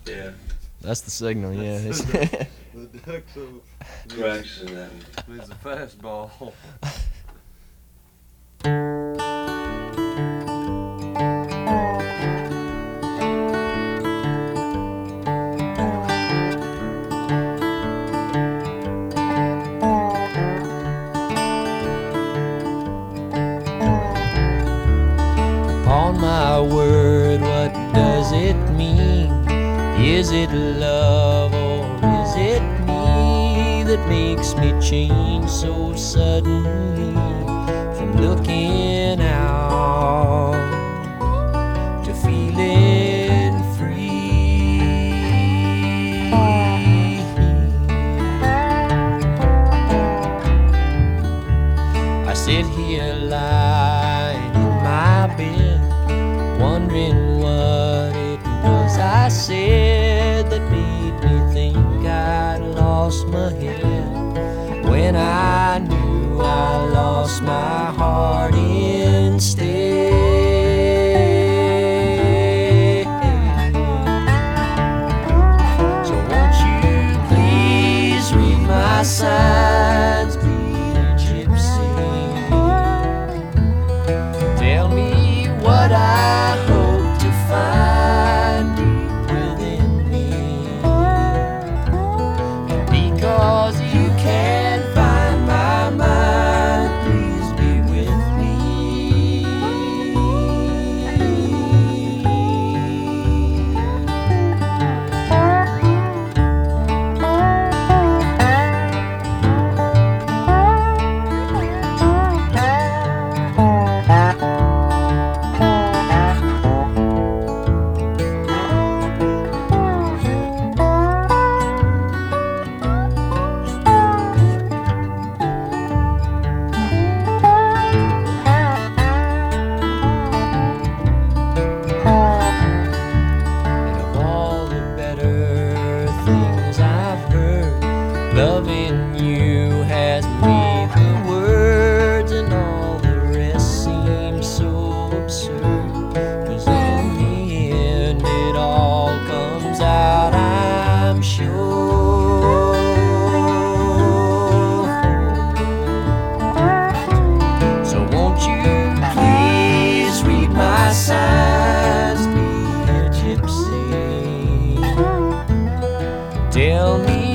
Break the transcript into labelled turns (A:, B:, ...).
A: Yeah.
B: That's the signal, yeah.
C: The Duxo
A: Cracks and that.
C: is a fastball.
B: Upon my word, what does it mean? Is it love or is it me that makes me change so suddenly from looking out to feeling free? I sit here lying in my bed, wondering what it was I said that made me think I'd lost my head, when I knew I lost my heart instead. So won't you please read my signs, be a gypsy. Tell me what I hope to find deep within me. And because you can't find my mind, please be with me. And of all the better things I've heard, loving you has made the words and all the rest seem so absurd. 'Cause in the end it all comes out, I'm sure. So won't you please read my signs, be a gypsy. Tell me